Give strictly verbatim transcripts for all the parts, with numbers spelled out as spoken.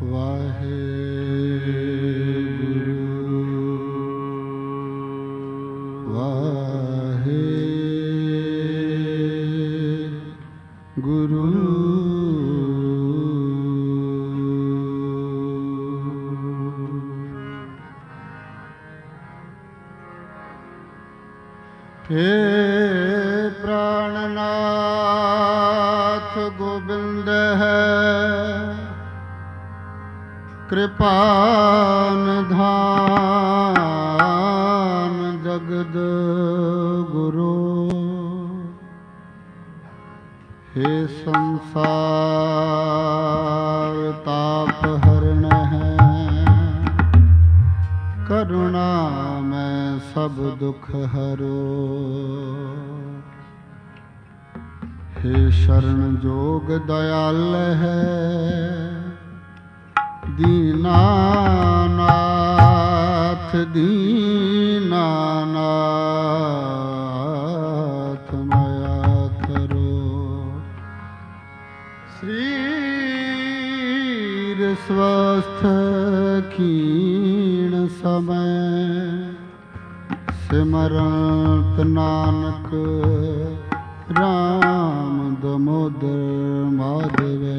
हे प्राणनाथ गोविंद है कृपान धान जगद गुरु। हे संसार ताप हरण है करुणा में सब दुख हरो। हे शरण जोग दयाल है दीनानाथ दीनानाथ माया करो। शरीर स्वस्थ क्षीण समय सिमरत नानक राम दमोदर माधवे।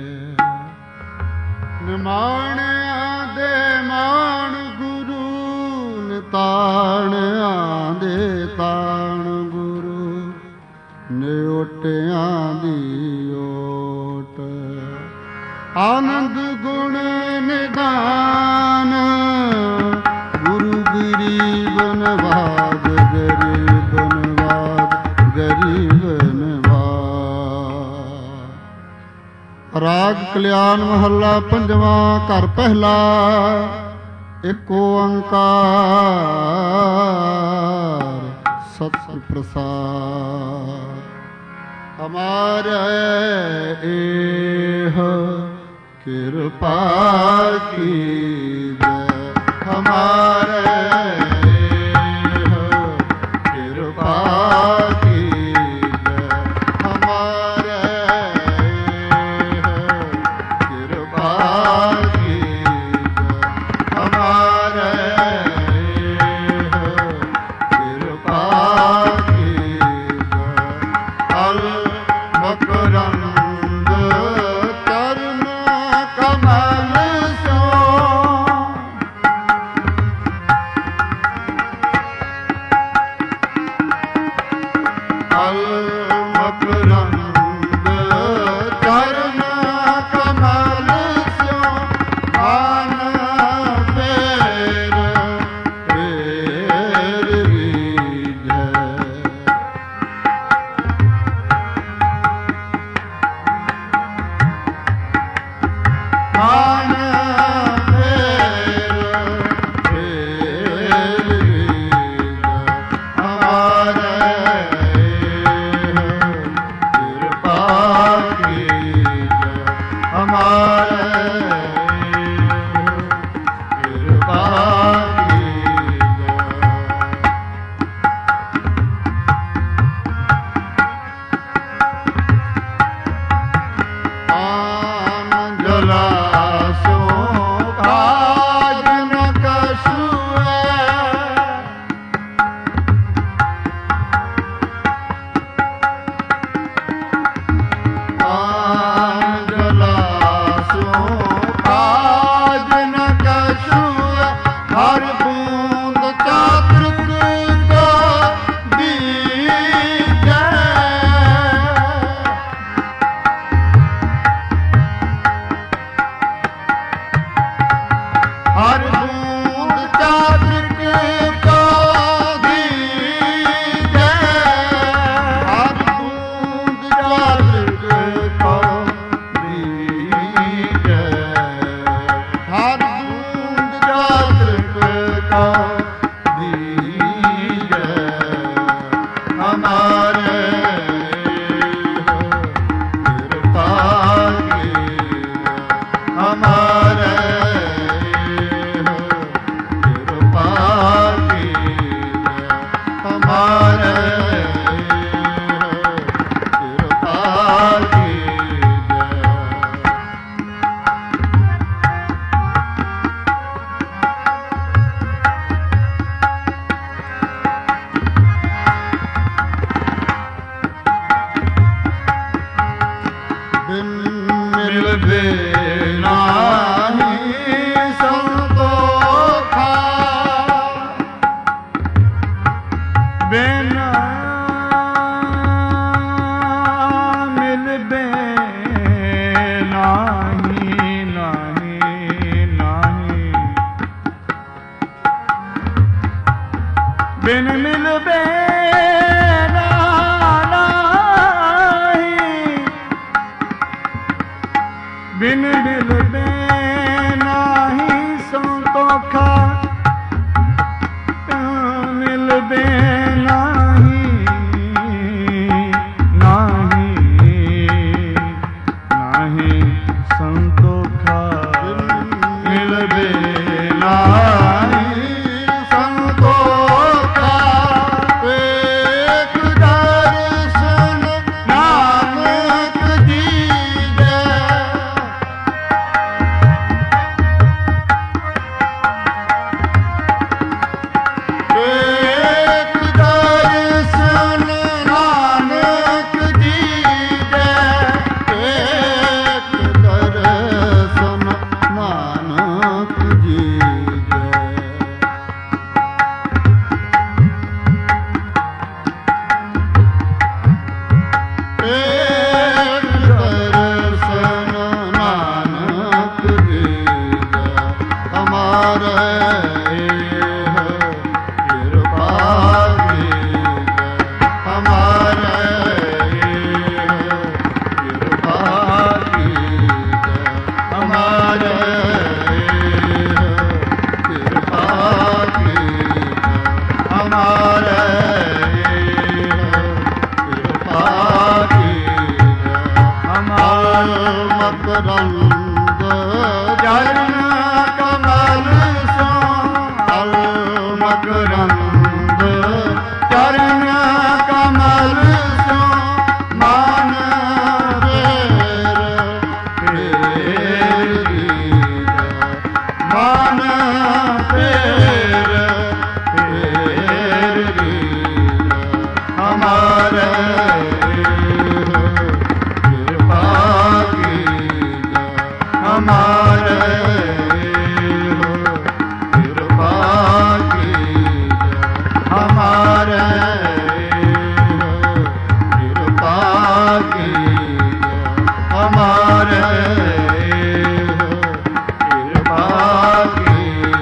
निमाण आदे मान गुरु निताण आदे ताण गुरु निओटिया दी ओट। आनंद गुण निदान गुरु गरीब नवाज गरीब नवाज गरीब नवाज। राग कल्याण महला पंजवा घर पहला एक ओंकार सत प्रसाद। हमारे एह कृपा कीजय हमारे एह कृपा कीजय हमारे एह कृपा कीजय हमारे एह कृपा कीजय। अल मकरंद चरण कमल सो अल मकरंद चरण कमल सो आन पेर पेर रीजय। आन पेर पेर रीजय हमारे कृपा कीजय हमारे कृपा कीजय। आन जलासो काज न कछुए आन जलासो काज न कछुए हर बूंद चातृक का बीजय। हर बूंद चातृक का दीजय। हर बूंद चातृक का दीजय। हर बूंद चातृक का दीजय हमारे कृपा कीजय हमारे कृपा कीजय हमारे कृपा कीजय। ਮਕਰੰਦ ਚਰਨ ਕਮਲ ਸੋ ਅਲ ਮਕਰੰਦ ਚਰਨ ਕਮਲ ਸੋ ਮਨ ਫੇਰ ਫੇਰ ਮਨ ਫੇਰ ਫੇਰ ਹਮਾਰੇ हमारे कृपा की हमारे कृपा की हमारे कृपा की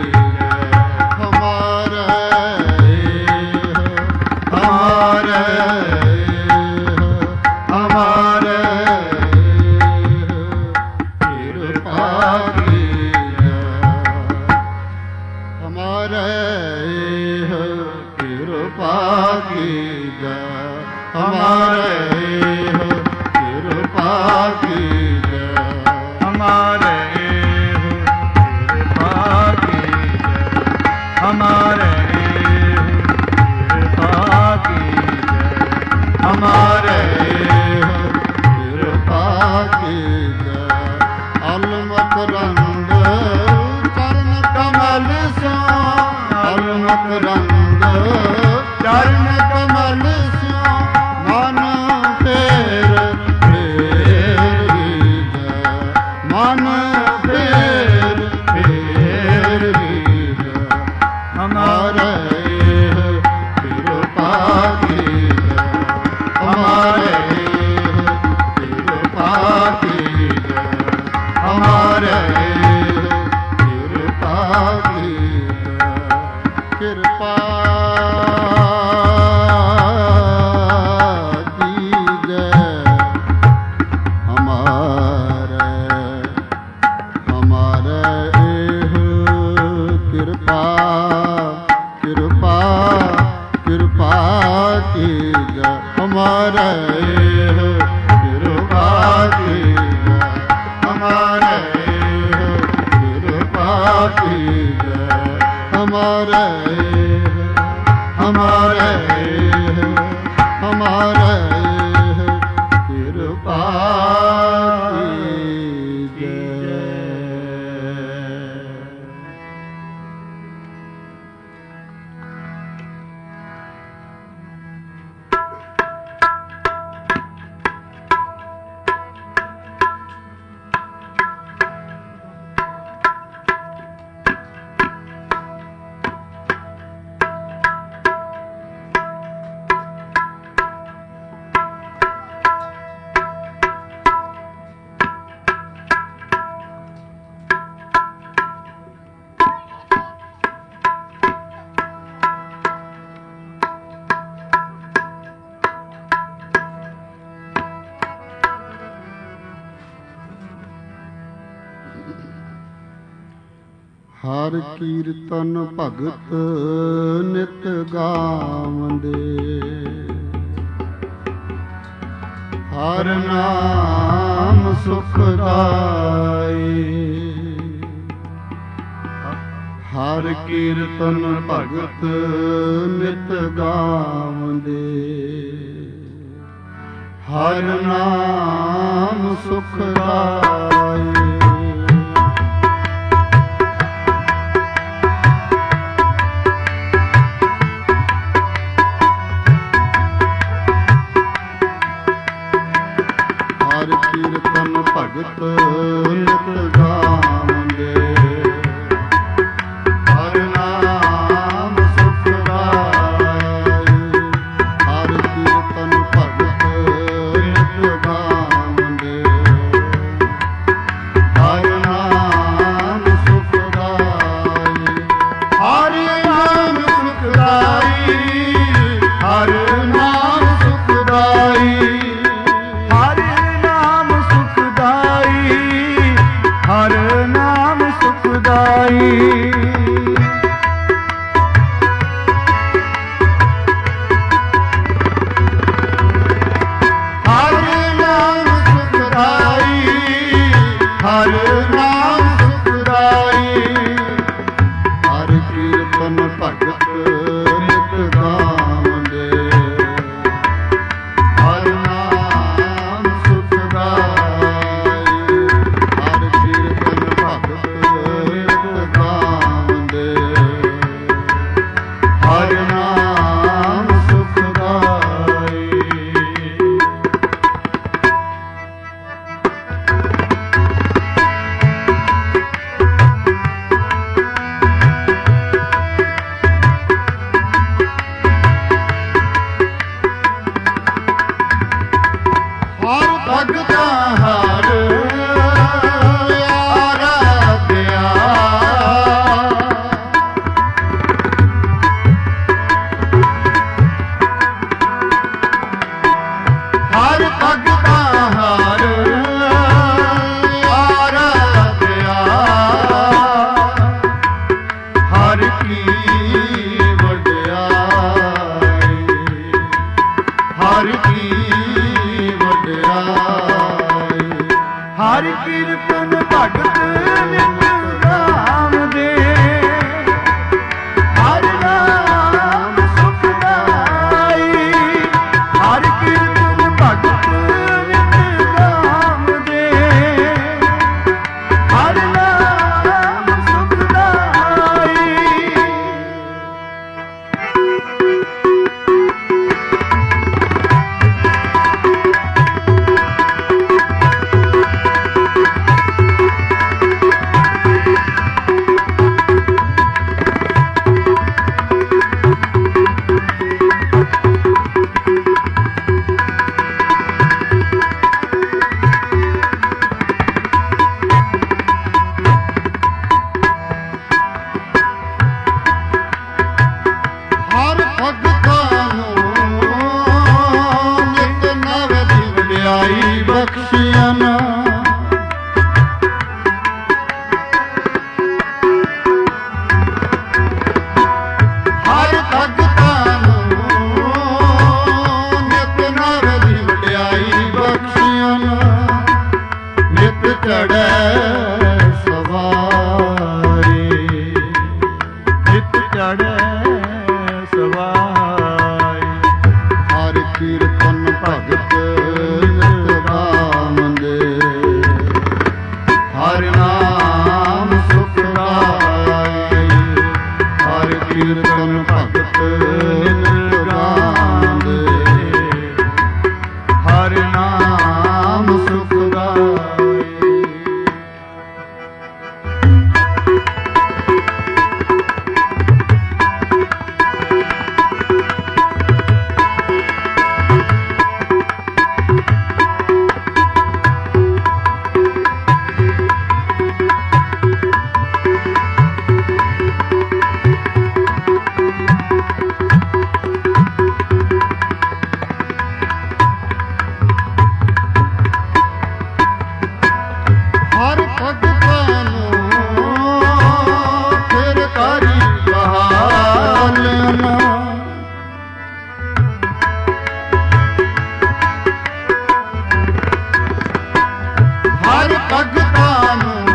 हमारे हमारे हमारे कृपा की हमारे कृपा की हमारे कृपा की हमारे कृपा की हमारे कृपा की अल मकरंद चरण कमल सो अल मकरंद चरण कमल सो मन फेर फेर मन फेर फेर हमारे कृपा की हमारे कृपा की हमारे कृपा की कृपा हमारे कृपा की हमारे कृपा की हमारे हमारे हमारे कृपा की हर कीर्तन भगत नित गावंदे हर नाम सुखदाई हर कीर्तन भगत नित गावंदे हर नाम सुखदाई कीर्तन भगत नित गावंदे हर नाम सुखदाई हर कीर्तन भगत नित गावंदे हर नाम सुखदाई हर नाम सुखदाई हर नाम सुखदाई ਭਗਤਾ ਹਰ ਆਰਾਧਿਆ ਹਰ ਭਗਤਾ ਹਰ ਆਰਾਧਿਆ ਹਰ ਕੀ ਵਡਿਆਈ ਹਰ ਕੀ ਵਡਿਆਈ ਹਰ ਕੀਰਤਨ ਭਗਤ ਨਿਤ ਨਾਮ ਦੇ ਹਰ ਨਾਮ ਸੁਖਦਾਈ ਹਰ ਕੀਰਤਨ ਭਗਤ ਨਿਤ ਨਾਮ ਦੇ ਹਰ ਨਾਮ ਸੁਖਦਾਈ ਹਰ ਭਗਤਾਂ ਨੂੰ ਨਿਤ ਨਵ ਦੀ ਵਡਿਆਈ ਬਖਸ਼ੀਆਂ ਨਾ ਹਰ ਭਗਤਾਂ ਨੂੰ ਨਿਤ ਨਵ ਦੀ ਵਡਿਆਈ ਬਖਸ਼ੀਆਂ ਨਾ ਨਿਤ ਚੜ੍ਹੈ ਸਵਾਰੀ ਨਿਤ ਚੜ੍ਹੈ ਸਵਾਈ ਹਰ ਕੀਰਤਨ ਭਗਤ ਨਿਤ ਨਾਮ ਦੇ ਹਰ ਨਾਮ ਸੁਖਦਾਈ ਹਰ ਕੀਰਤਨ ਭਗਤ ਨਿਤ ਨਾਮ ਦੇ ਹਰ ਨਾਮ ਸੁਖਦਾਈ ਹਰ ਭਗਤਾਂ ਨੂੰ ਫਿਰ ਕਰੀ ਬਹਾਲਨਾ ਹਰ ਭਗਤਾਂ ਨੂੰ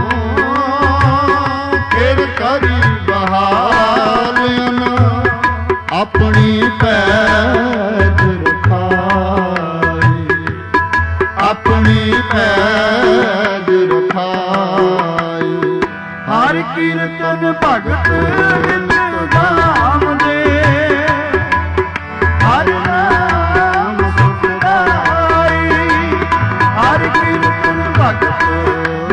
ਫਿਰ ਕਰੀ ਬਹਾਲਨਾ ਆਪਣੀ ਪੈਜ ਰਖਾਈ ਆਪਣੀ ਪੈਜ ਰਖਾਈ ਹਰ ਕੀਰਤਨ ਭਗਤ ਨਿਤ ਨਾਮ ਦੇ ਹਰ ਨਾਮ ਸੁਖਦਾਈ ਹਰ ਕੀਰਤਨ ਭਗਤ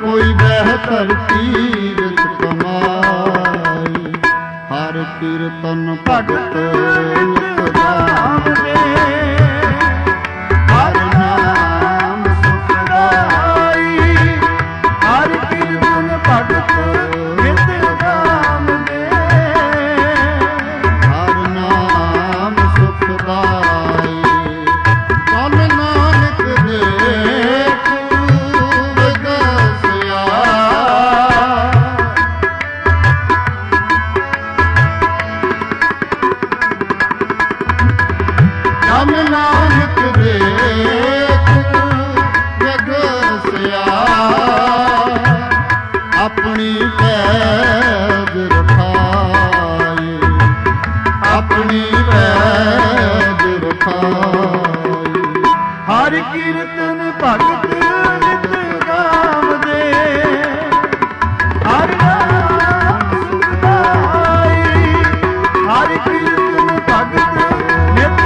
ਕੋਈ ਬਿਹਤਰ ਕੀਰਤ ਕਮਾਈ। ਹਰ ਕੀਰਤਨ ਭਗਤ ਨਿਤ ਨਾਮ ਦੇ, ਹਰ ਨਾਮ ਸੁਖਦਾਈ। ਹਰ ਕੀਰਤਨ ਭਗਤ ਨਿਤ ਨਾਮ ਦੇ, ਹਰ ਨਾਮ ਸੁਖਦਾਈ। ਤਨ ਨਾਨਕ ਦੇ ਨਾਨਕ ਦੇਖ ਜਗਸਿਆ, ਆਪਣੀ ਪੈਜ ਰਖਾਈ। ਆਪਣੀ ਪੈਜ ਰਖਾਈ। ਹਰ ਕੀਰਤਨ ਭਗਤ ਨਿਤ ਗਾਵਦੇ, ਹਰ ਨਾਮ ਸੁਖਦਾਈ। ਹਰ ਕੀਰਤਨ ਭਗਤ ਨਿਤ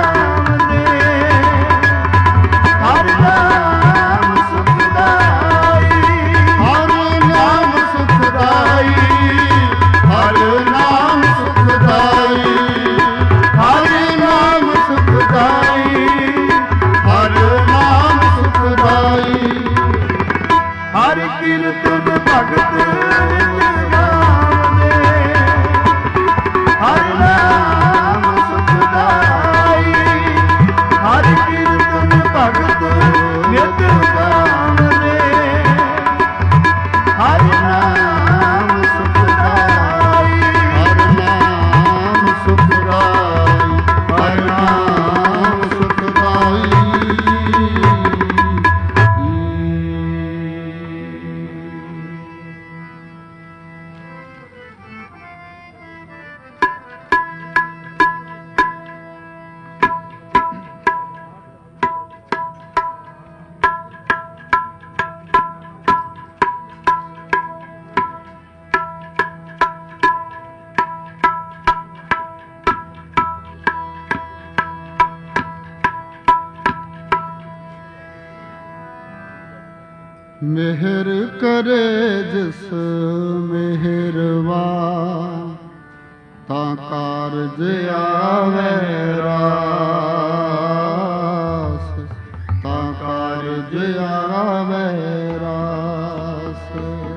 ਹਰ ਨਾਮ ਸੁਖਦਾਈ। ਹਰ ਨਾਮ ਸੁਖਦਾਈ। ਹਰ ਨਾਮ ਸੁਖਦਾਈ। ਹਰ ਨਾਮ ਸੁਖਦਾਈ। ਹਰ ਨਾਮ ਸੁਖਦਾਈ। ਹਰ ਕੀਰਤਨ ਭਗਤ ਨਿਤ ਗਾਵਦੇ, ਹਰ ਨਾਮ ਸੁਖਦਾਈ। ਹਰ ਕੀਰਤਨ ਭਗਤ ਨਿਤ ਗਾਵਦੇ, ਹਰ ਨਾਮ ਸੁਖਦਾਈ। ਹਰ ਨਾਮ ਸੁਖਦਾਈ। ਹਰ ਨਾਮ ਸੁਖਦਾਈ। ਮਿਹਰ ਕਰੇ ਜਿਸ ਮਿਹਰਬਾਨ, ਤਾਂ ਕਾਰਜ ਆਵੇ ਰਾਸ। ਤਾਂ ਕਾਰਜ ਆਵੇ ਰਾਸ।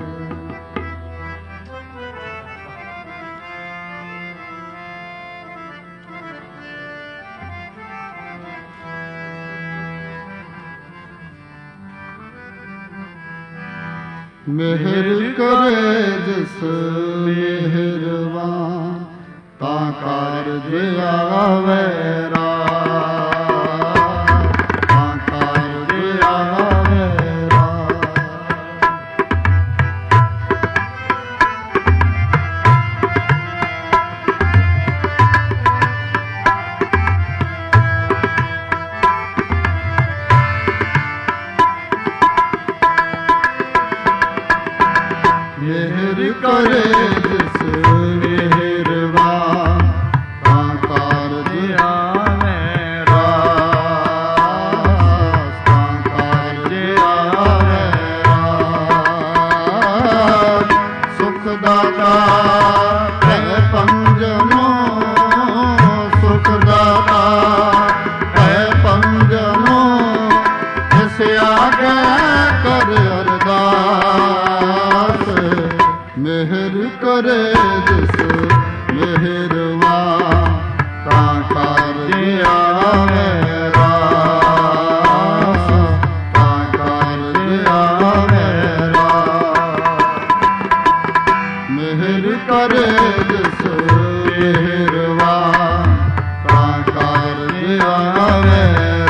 ਮਿਹਰ ਕਰੇ ਜਿਸ ਮਿਹਰਬਾਨ, ਤਾਂ ਕਾਰਜ ਆਵੇ ਰਾਸ। ਤਾਂ ਕਾਰਜ ਆਵੇ ਰਾਸ। ਮਿਹਰ ਕਰੇ ਜਿਸ ਮਿਹਰਬਾਨ, ਤਾਂ ਕਾਰਜ ਆਵੇ ਰਾਸ। ਤਾਂ ਕਾਰਜ ਆਵੇ ਰਾਸ। ਸੁਖ ਦਾਤਾ ਹੈ ਪੰਜਨੋ, ਸੁਖ ਦਾਤਾ ਹੈ ਪੰਜਨੋ। ਇਸ ਆਗੇ ਕਰ ਅਰਦਾਸ। ਮਿਹਰ ਕਰੇ ਜਿਸ ਮਿਹਰਬਾਨ, ਤਾਂ ਕਾਰਜ ਆਵੇ ਰਾਸ। ਤਾਂ ਕਾਰਜ ਆਵੇ ਰਾਸ। ਮਿਹਰ ਕਰੇ ਜਿਸ ਮਿਹਰਬਾਨ, ਤਾਂ ਕਾਰਜ ਆਵੇ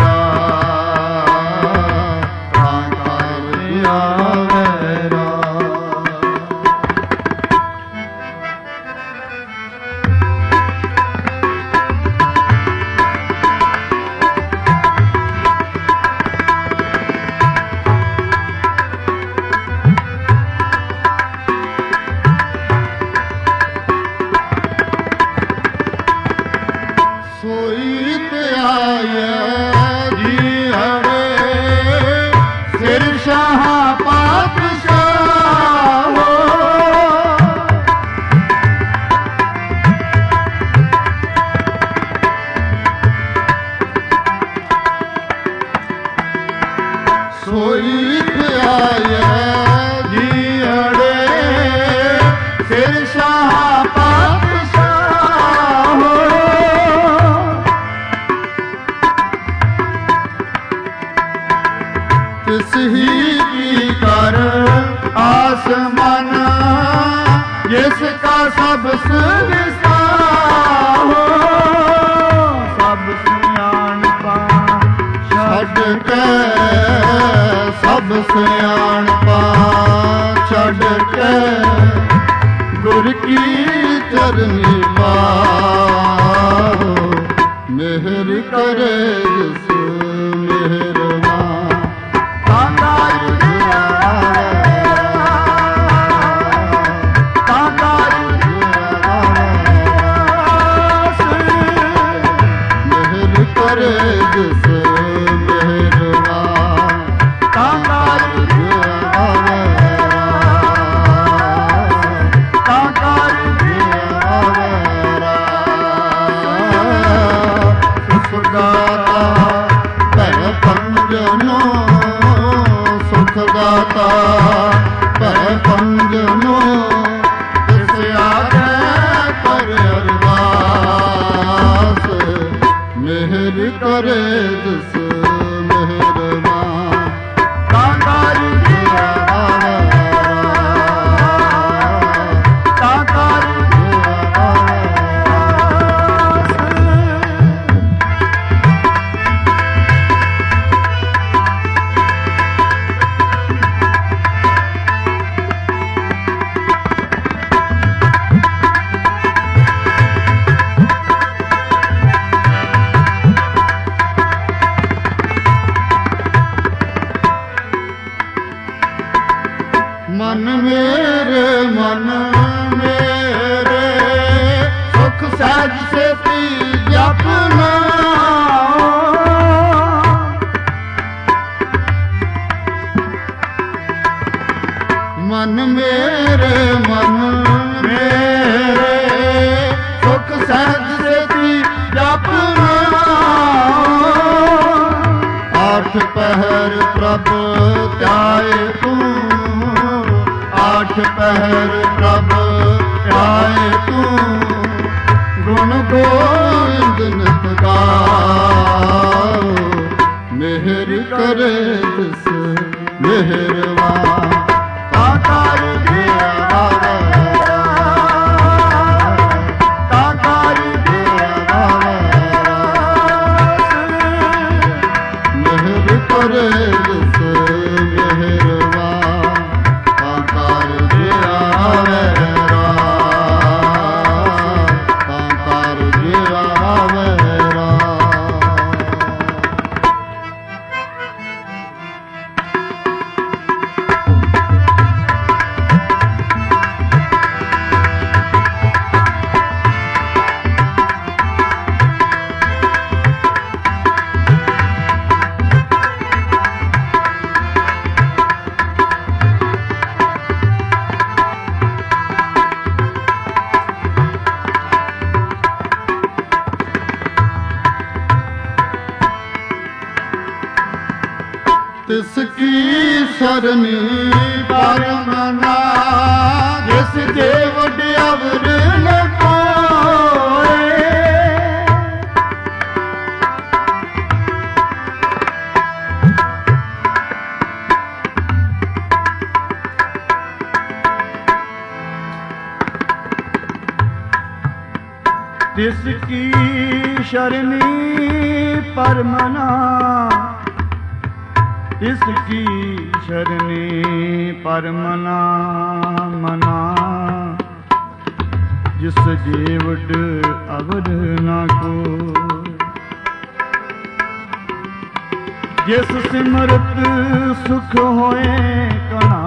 ਰਾਸ। ਤਾਂ ਕਾਰਜ ਆਵੇ ਰਾਸ। की चरनी पाओ, मेहर करे जिस मेहरबान। काका जुझिया काका जुझिया मेहर करे जिस मेहरबान। काका जुझिया काका जुझिया सुखदाता भय पंजनो, सुखदाता भय पंजनो, तिस आगे कर अरदास, मेहर करे जिस मेहरबान। काका जुझिया काका जुझिया मन मेरे मन मेरे सुख सहज से पी जपना। मन मेरे मन मेरे सुख सहज से पी जपना। आठ पहर प्रभ त्याए तू, आठ पहर प्रभ ध्याए तू, गुण गोविंद नित गाओ, मेहर करे जिस मेहरबान। काका जुझिया काका जुझिया मेहर करे जिस मेहरबान। काका जुझिया काका जुझिया तिसकी सरनी परमना, जिस देव अवर न कोय। तिसकी शरणी परमना, इसकी शरणी परमना मना। जिस जेवड अवर न को, जिस सिमरत सुख होए कणा।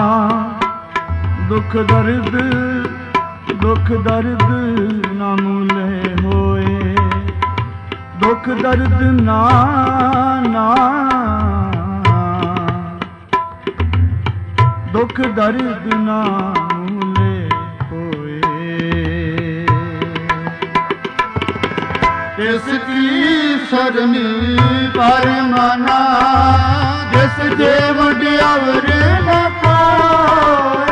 दुख दर्द दुख दर्द न मूले होए, दुख दर्द ना ना, दुख दर्द ना मूले होए। इसकी सरनी परमना, जिस देव अवर न कोय।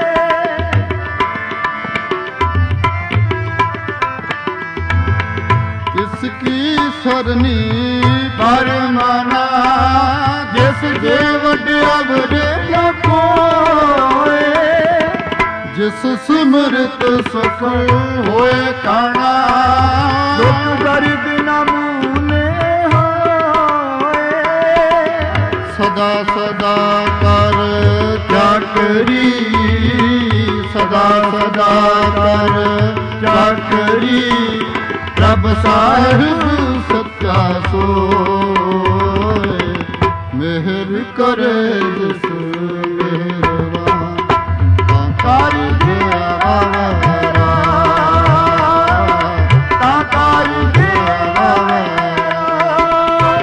इसकी सरनी परमना, जिस देव अवर न कोय। जिस सिमरत सुख होए काना, दुख दर्द न मूले होए। सदा सदा कर चाकरी, सदा सदा ਸਦਾ ਕਰ ਚਾਕਰੀ, ਪ੍ਰਭ ਸਾਹਿਬ ਸੱਚਾ ਸੋਏ, ਮਿਹਰ ਕਰੇ ਜਿਸ ਮਿਹਰਬਾਨ, ਤਾਂ ਕਰ ਗਿਆ ਆਵਰਾ, ਤਾਂ ਕਰ ਗਿਆ ਆਵਰਾ,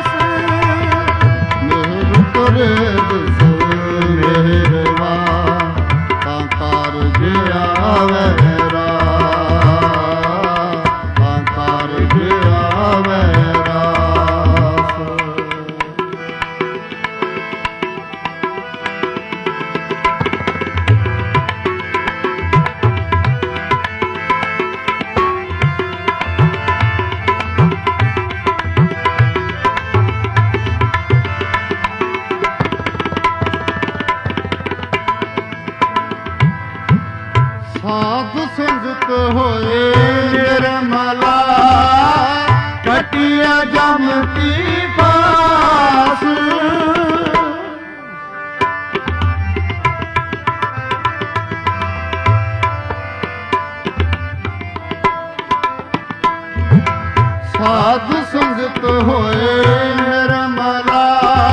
ਮਿਹਰ ਕਰੇ ਜਿਸ ਮਿਹਰਬਾਨ, ਤਾਂ ਕਰ ਗਿਆ ਆਵਰਾ, ਤਾਂ ਕਰ ਗਿਆ ਆਵਰਾ। ਸਾਧ ਸੰਗਤ ਹੋਏ ਨਿਰਮਲਾ, ਕਟਿਆ ਜਮ ਕੀ ਪਾਸ, ਸਾਧ ਸੰਗਤ ਹੋਏ ਨਿਰਮਲਾ,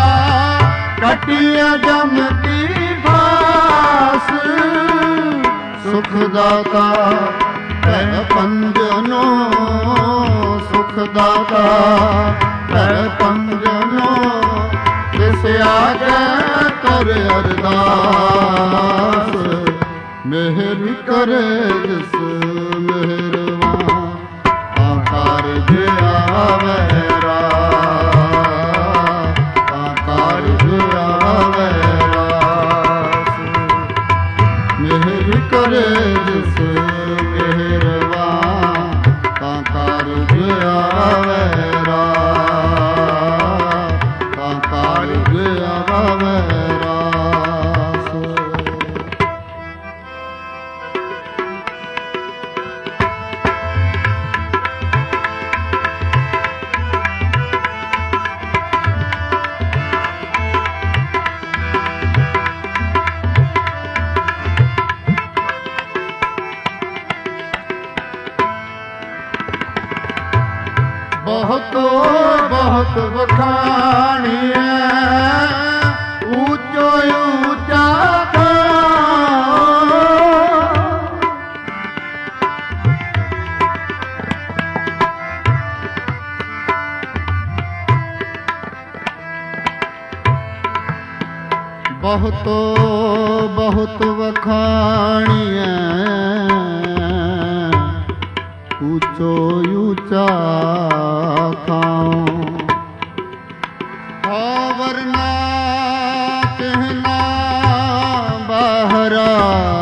ਕਟਿਆ ਜਮ ਕੀ ਪਾਸ, ਸੁਖ ਦਾਤਾ ਹੈ ਪੰਜਨੋ, ਸੁਖ ਦਾਤਾ ਹੈ ਪੰਜਨੋ, ਤਿਸ ਆਗੇ ਕਰ ਅਰਦਾਸ, ਮਿਹਰ ਕਰੇ ਜਿਸ ਮਿਹਰਬਾਨ, ਤਾਂ ਕਰ ਗਿਆ ਆਵਰਾ, ਤਾਂ ਕਰ ਗਿਆ ਆਵਰਾ, ਮਿਹਰ ਕਰੇ ਜਿਸ ਮਿਹਰਬਾਨ, ਤਾਂ ਕਰ ਗਿਆ ਆਵਰਾ, ਤਾਂ ਕਰ ਗਿਆ ਆਵਰਾ। ਬਹੁਤ ਬਹੁਤ ਵਖਾਣੀਐ, ਊਚੋ ਊਚਾ ਥਾਂ, ਬਹੁਤ ਬਹੁਤ ਵਖਾਣੀਐ, ਊਚੋ ਊਚਾ ਥਾਂ, ਹੋ ਵਰਨਾ ਕਹਿਣਾ ਬਾਹਰਾ,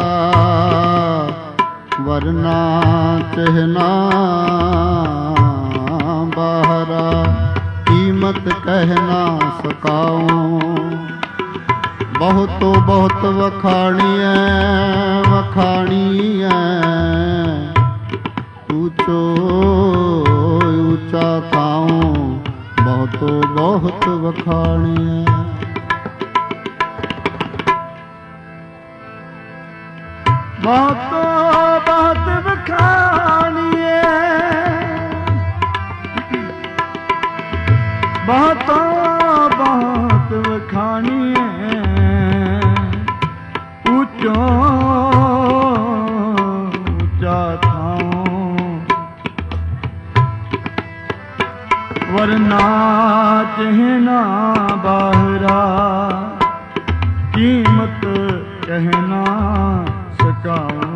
ਵਰਨਾ ਕਹਿਣਾ ਬਾਹਰਾ, ਕੀਮਤ ਕਹਿ ਨਾ ਸਕਾਉ, ਬਹੁਤ ਬਹੁਤ ਵਖਾਣੀਐ ਵਖਾਣੀਐ, ਊਚੋ ਊਚਾ ਥਾਉ, ਬਹੁਤ ਬਹੁਤ ਵਖਾਣੀਐ। ਬਹੁਤ ਬਹੁਤ ਵਖਾਣੀਐ, ਬਹੁਤ ਬਹੁਤ ਵਖਾਣੀਐ, ਊਚੋ ਊਚਾ ਥਾਉ, ਵਰਨਾ ਚਹਿਨਾ ਬਾਹਰਾ, ਕੀਮਤ ਕਹਿਣਾ ਸਕਾਉ,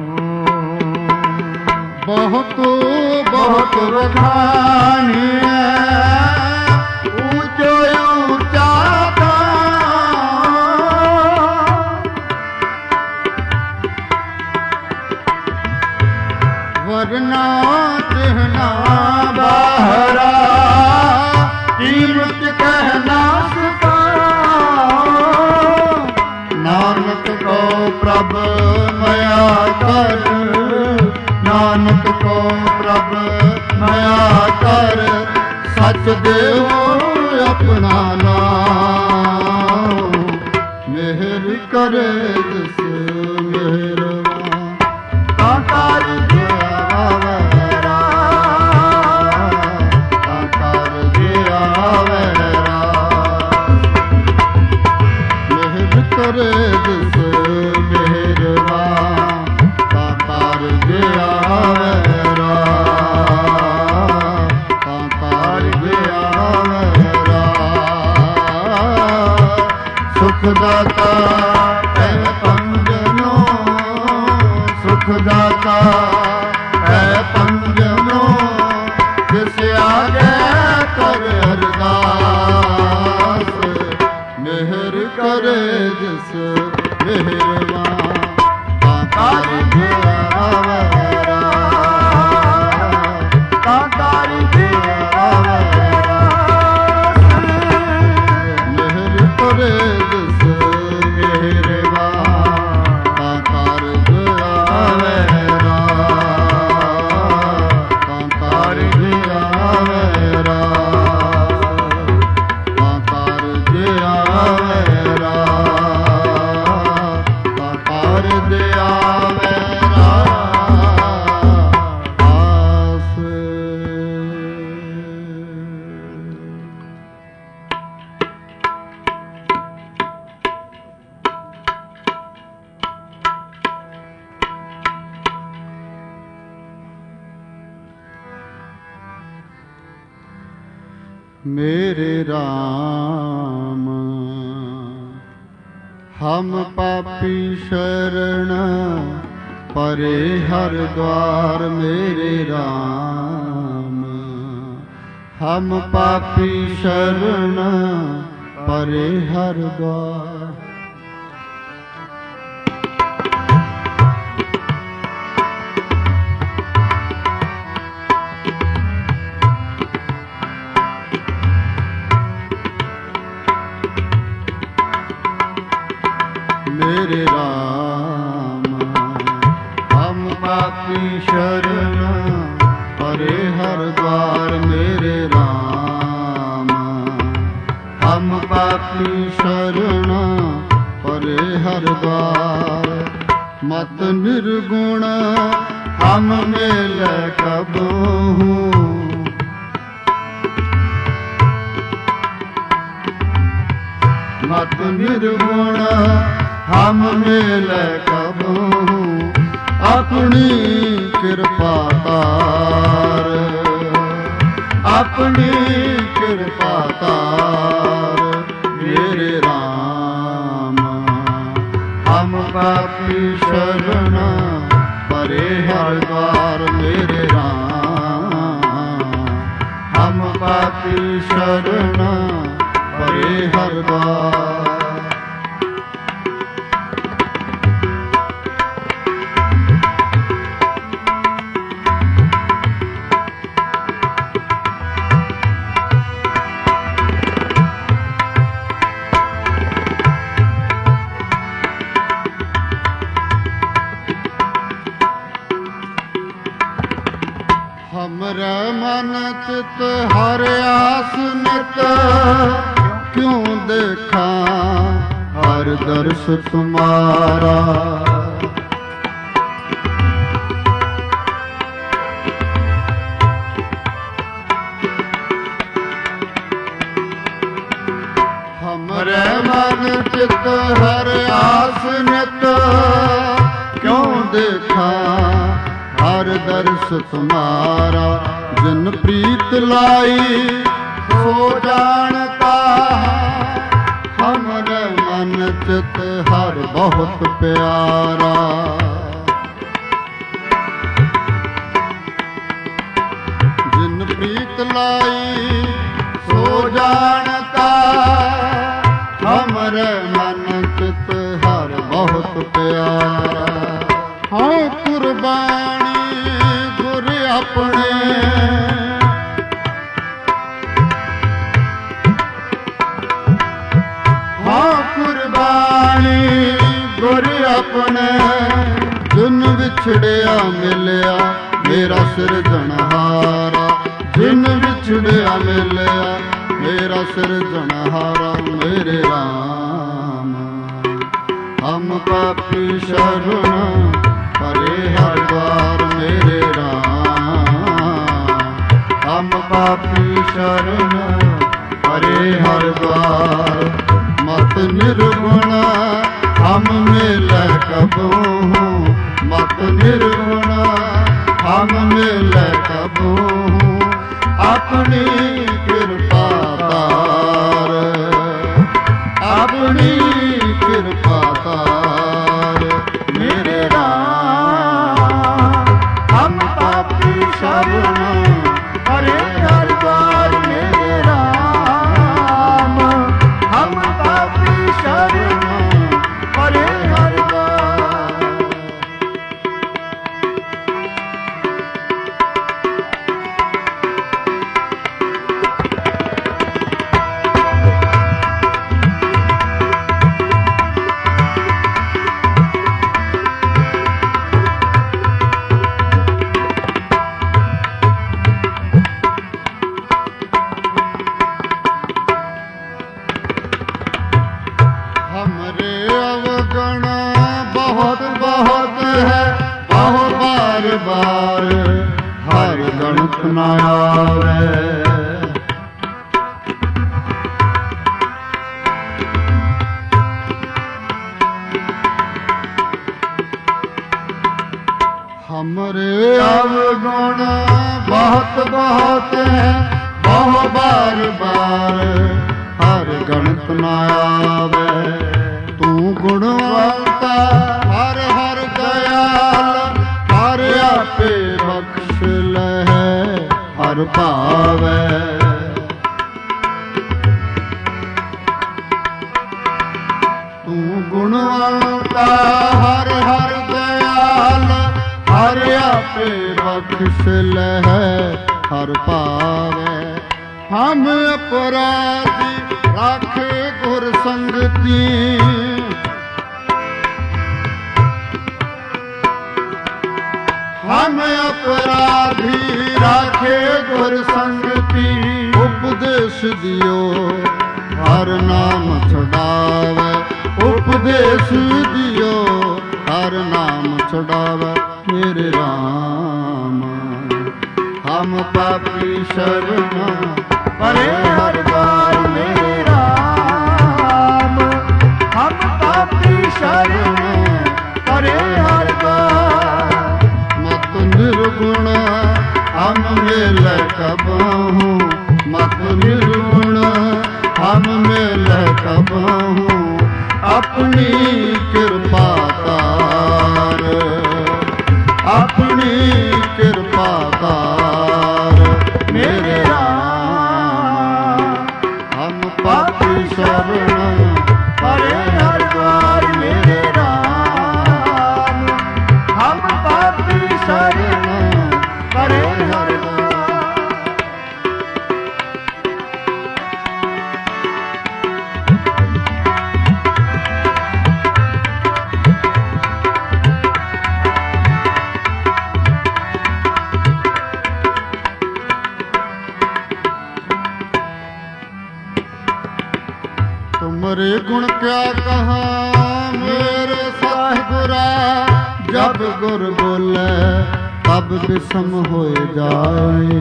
ਬਹੁਤ ਬਹੁਤ ਵਖਾਣੀਐ, ਊਚੋ ਊਚਾ ਵਰਨਾ ਚਹਿਨਾ ਬਾਹਰਾ, ਕੀਮਤ ਕਹਿਣਾ ਸਕਾਉ, ਨਾਨਕ ਕੋ ਪ੍ਰਭ ਮਇਆ ਕਰ, ਨਾਨਕ ਕੋ ਪ੍ਰਭ ਮਇਆ ਕਰ, ਸਚ ਦੇਵੋ ਆਪਣਾ ਨਾਮ, ਮਿਹਰ ਕਰੇ ਜਿਸ ਮਿਹਰਬਾਨ, ਤਾਂ दाता है पंजनो जिस आगे कर अरदास मेहर करे जिस मेहरबान ताकारी आवेरा ताकारी आवेरा मेहर करे जिस मेरे राम हम पापी शरण परे हर द्वार मेरे राम हम पापी शरण परे हर द्वार मेरे राम हम पापी शरण परे हर द्वार मेरे राम हम पापी शरण परे हर द्वार मत निर्गुण हम मिल कबहू मत निर्गुण हम मिल कबू अपनी कृपा तार अपनी कृपा तार मेरे राम हम पापी शरण परे हर द्वार मेरे राम हम पापी शरण परे हर द्वार हमरे मन चित हर आस नित क्यों देखा हर दर्श तुम्हारा हमरे मन चित हर आस नित क्यों देखा हर दर्श तुम्हारा जिन प्रीत लाई सो जानता हमरे मन चित हर बहुत प्यारा जिन प्रीत लाई सो जानता हमरे मन चित हर बहुत प्यारा हाँ कुर्बानी गुर अपने हाँ कुर्बानी गुर अपने जिन विछड़िया मिलिया मेरा सिरजनहारा जिन विछड़िया मिलिया मेरा सिरजनहारा मेरे राम हम पापी शरण परे हर द्वार मेरे राम हम पापी शरण परे हर द्वार मत निर्गुण हम मिल कबू मत निर्गुण हम मिल कबू अपनी कृपा तार अपनी कृपा तार मेरे राम है बहु बार बार हर गणत न आवे। हमरे अवगुण बहुत बहुत है बहु बार बार हर गणत न आवे। तू गुणवंता हर हर दयाल हर आपे बख्श लहे हर पावे। तू गुणवंता हर हर दयाल हर आपे बख्श लहे हर पावे। हम अपराधी राखे गुर संगति हम अपराधी राखे गुर संगति। उपदेश दियो हर नाम छुड़ावे उपदेश दियो हर नाम छुड़ावे। मेरे राम हम पापी शरणा परे हर बार। मेरे राम हम पापी शरणा परे हर बार। मत निर्गुण हम मिल कबहू मत निर्गुण हम मिल कबहू। अपनी कृपा तार अपनी कृपा तार। मेरे राम हम पापी शरण परे हर बार। मेरे राम हम पापी शरण परे हर बार। तुमरे गुण क्या कहा मेरे सतगुरा। जब गुर बोले तब विषम हो जाए।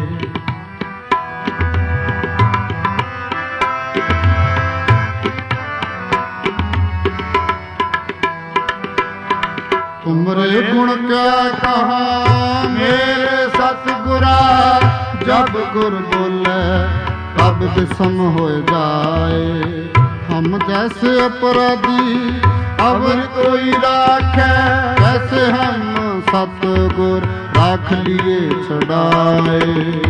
तुमरे गुण क्या कहा मेरे सतगुरा। जब गुर बोले तब विषम हो जाए। हम जैसे अपराधी अवर कोई राखे वैसे हम सतगुर राख लिए छुड़ाए।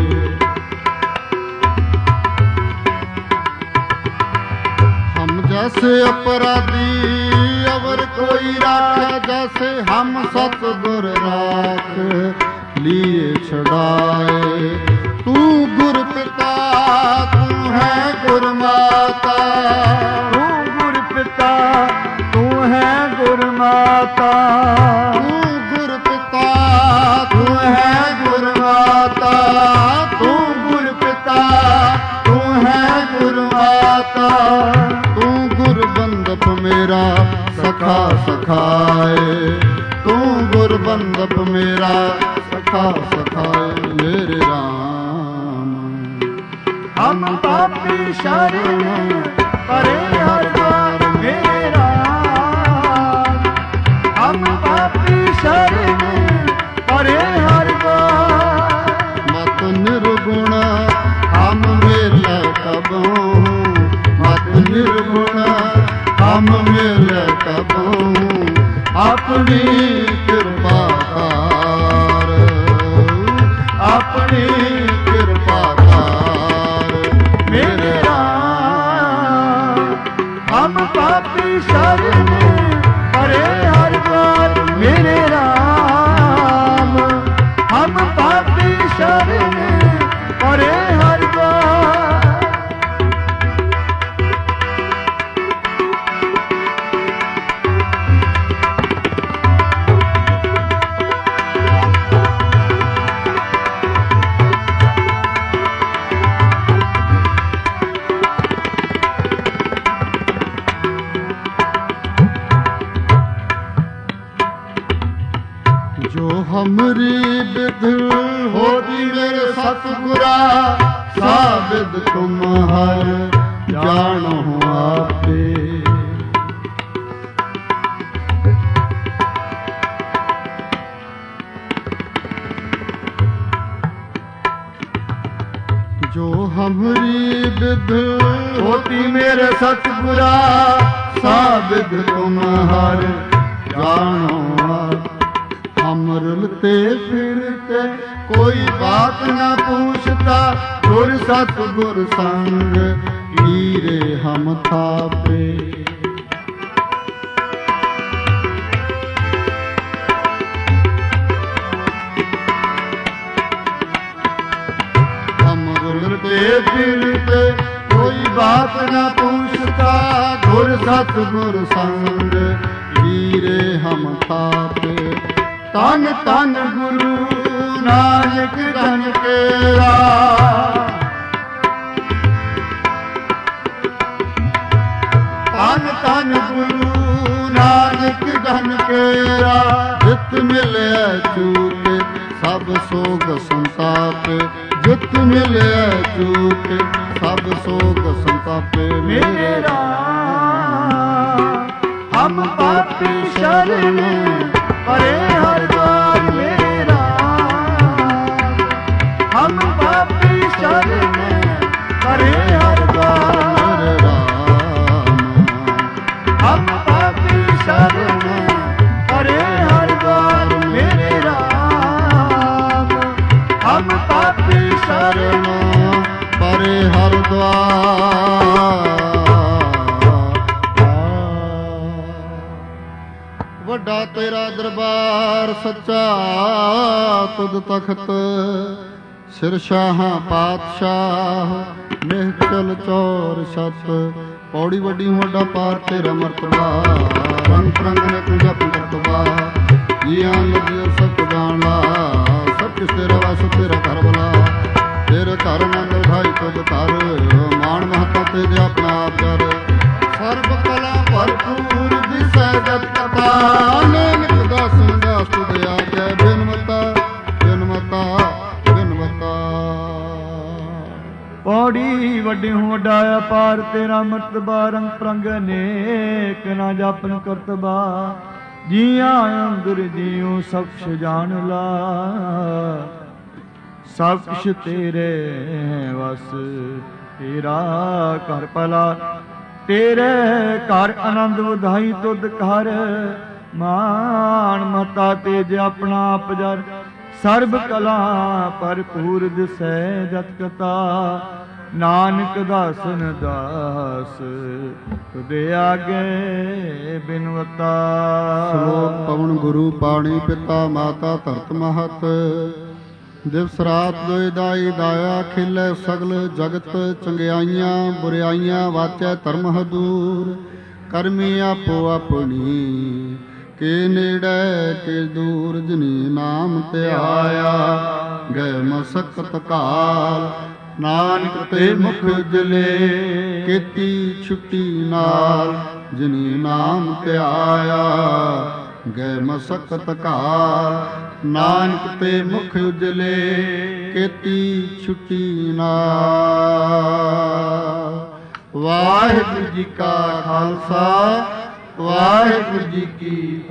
हम जैसे अपराधी अवर कोई राखे जैसे हम सतगुर राख लिए छुड़ाए। तू गुर पिता तू है गुर माता। तू गुर पिता तू है गुर माता। तू गुर पिता तू है गुर माता। तू गुर पिता तू है गुर माता। तू गुर बंदप मेरा सखा सखाए। तू गुर बंदप मेरा सखा सखाए। मेरे राम हम पापी शरण परे हर बार। मेरे राम हम पापी शरण परे हर बार। मत निर्गुण हम मिल कबहू मत निर्गुण हम मिल कबहू। अपनी कृपा तार अपनी कृपा तार। मेरे राम हम पापी शरण परे हर बार। मेरे राम हम पापी शरण परे हर बार। ਜੋ ਹਮਰੀ ਬਿਧ ਹੋਤੀ ਮੇਰੇ ਸਤਿਗੁਰਾ ਸਾਬਿਦ ਤੁਮ ਹਰ ਜਾਣੋ ਆਪੇ। ਜੋ ਹਮਰੀ ਬਿਧ ਹੋਤੀ ਮੇਰੇ ਸਤਿਗੁਰਾ ਸਾਬਿਦ ਤੁਮ ਹਰ ਜਾਣੋ ਆਪੇ। हम रुलते फिरते कोई बात न पूछता, गुर सत गुर संग हीरे हम थापे। हम रुलते फिरते कोई बात न पूछता, गुर सत गुर संग हीरे हम थापे। तन तन गुरु नानक धन केरा, तन तन गुरु नानक धन केरा। जित मिले चूके सब सोग संताप, जित मिले चूके सब सोग संताप। मेरे राम हम पापी शरण परे हर द्वार मेरे राम, हम पापी शरण परे हर द्वार मेरे राम, हम पापी शरण परे हर द्वार मेरे राम, हम पापी शरण परे हर द्वार। ਵੱਡਾ ਤੇਰਾ ਦਰਬਾਰ ਸੱਚਾ ਤੁਧ ਤਖਤ, ਸਿਰ ਸ਼ਾਹਾਂ ਪਾਤਸ਼ਾਹ ਨਿਹਚਲ ਚੌਰ ਛਤ। ਪੌੜੀ ਵੱਡੀ ਵੱਡਾ ਪਾਰ ਤੇਰਾ ਮਰਤਬਾ, ਰੰਗ ਰੰਗ ਨੇ ਤੁਝਾ ਪੰਕਤਬਾ। ਜੀਆਂ ਲੱਗਿਆ ਸਤ ਜਾਣਾ ਸਭ ਕਿਸ ਤੇਰਾ ਵਸ ਤੇਰਾ ਘਰ ਬਲਾ। ਤੇਰੇ ਘਰ ਮੰਗਲ ਭਾਈ ਤੁਧ ਕਰ, ਮਾਣ ਮਹਤਾ ਤੇ ਦੇ ਆਪਣਾ ਆਪ ਕਰ। ਸਰਬ ਕਲਾ ਭਰਪੂਰ ਦਿਸੈ ਜਤ ਕਥਾ, ਨਾਨਕ ਦਾਸ ਦਾਸ ਤੁਧ ਆਗੈ। ਬਿਨਮਤਾ ਬਿਨਮਤਾ ਬਿਨਮਤਾ। ਪੌੜੀ ਵੱਡੀ ਵੱਡਾ ਅਪਾਰ ਤੇਰਾ ਮਰਤਬਾ, ਰੰਗ ਪ੍ਰੰਗ ਅਨੇਕ ਨਾ ਜਾਪਨ ਕਰਤਬਾ। ਜੀਆਂ ਅੰਦਰ ਜੀਉ ਸਭ ਕੁਛ ਜਾਣ ਲਾ, ਸਭ ਕੁਛ ਤੇਰੇ ਵਸ ਤੇਰਾ ਘਰ ਭਲਾ। ਤੇਰੇ ਘਰ ਆਨੰਦ ਵਧਾਈ ਤੁਧ ਘਰ, ਮਾਣ ਮਤਾ ਤੇਜ ਆਪਣਾ ਆਪ ਜਰ। ਸਰਬ ਕਲਾ ਭਰਪੂਰ ਦਿਸੈ ਜਤ ਕਥਾ, ਨਾਨਕ ਦਾਸਨ ਦਾਸ ਤੁਦੇ ਆਗੇ ਬਿਨਵਤਾ। ਸ਼ਲੋਕ ਪਵਨ ਗੁਰੂ ਪਾਣੀ ਪਿਤਾ ਮਾਤਾ ਧਰਤ ਮਹਤ। ਦਿਵਸ ਰਾਤ ਦੋਇ ਦਾਈ ਦਾਇਆ, ਖਿਲੈ ਸਗਲ ਜਗਤ ਚੰਗਿਆਈਆਂ ਬੁਰਿਆਈਆਂ। ਵਾਚੈ ਧਰਮ ਹਦੂਰ ਕਰਮੀ ਆਪੋ ਆਪਣੀ, ਕੇ ਨੇੜੇ ਕੇ ਦੂਰ ਜਿਨੀ ਨਾਮ ਧਿਆਇਆ। ਗਏ ਮਸਕਤ ਕਾਲ ਨਾਨਕ ਤੇ ਮੁਖ ਉਜਲੇ, ਕੀਤੀ ਛੁੱਟੀ ਨਾਲ ਜਿਨੀ ਨਾਮ ਧਿਆਇਆ। ਗਏ ਮਸਕਤ ਕਾਲ ਨਾਨਕ ਤੇ ਮੁਖ ਉਜਲੇ, ਕੀਤੀ ਛੁੱਟੀ ਨਾਲ। ਵਾਹਿਗੁਰੂ ਜੀ ਕਾ ਖਾਲਸਾ, ਵਾਹਿਗੁਰੂ ਜੀ ਕੀ